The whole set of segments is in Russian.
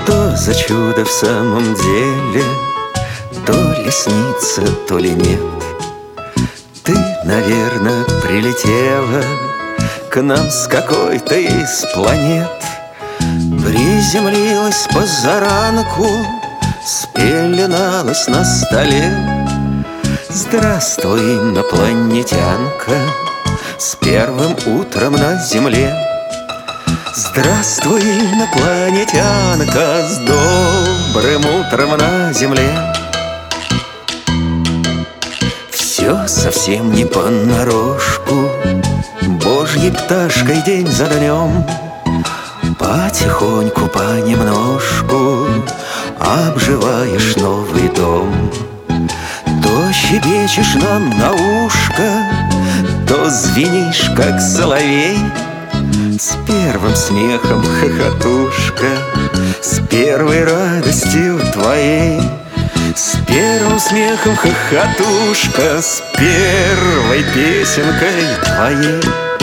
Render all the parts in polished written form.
Что за чудо в самом деле? То ли снится, то ли нет. Ты, наверное, прилетела к нам с какой-то из планет. Приземлилась позаранку, спеленалась на столе. Здравствуй, инопланетянка, с первым утром на земле. Здравствуй, инопланетянка, с добрым утром на земле. Все совсем не понарошку, Божьей пташкой день за днем. Потихоньку, понемножку обживаешь новый дом. То щебечешь нам на ушко, то звенишь, как соловей. С первым смехом хохотушка, с первой радостью твоей. С первым смехом хохотушка, с первой песенкой твоей.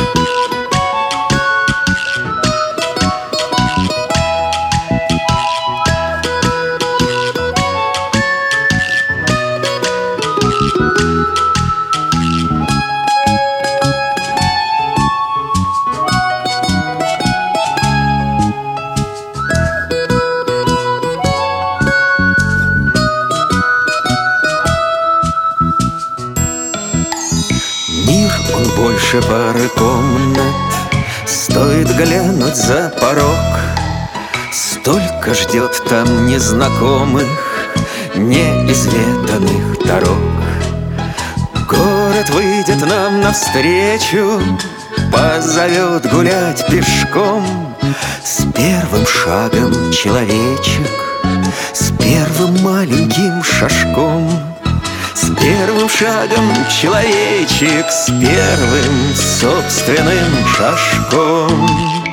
Мир, он больше пары комнат, стоит глянуть за порог. Столько ждет там незнакомых, неизведанных дорог. Город выйдет нам навстречу, позовет гулять пешком. С первым шагом человечек, с первым маленьким шажком. С первым шагом человечек, с первым собственным шажком.